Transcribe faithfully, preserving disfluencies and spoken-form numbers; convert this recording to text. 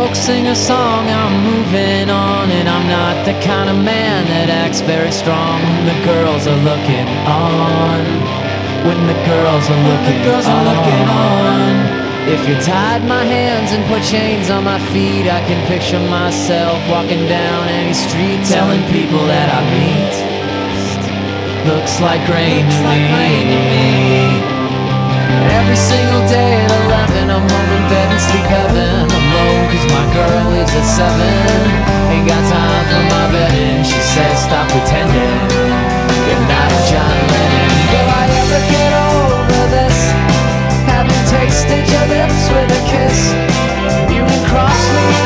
folks sing a song, I'm moving on. And I'm not the kind of man that acts very strong when the girls are looking on. When the girls are looking, girls are looking on. If you tied my hands and put chains on my feet, I can picture myself walking down any street, telling people that I meet, looks like rain to me. Every single day at eleven, I'm home in bed and sleep heaven alone, cause my girl leaves at seven. Ain't got time for my bedding, she says stop pretending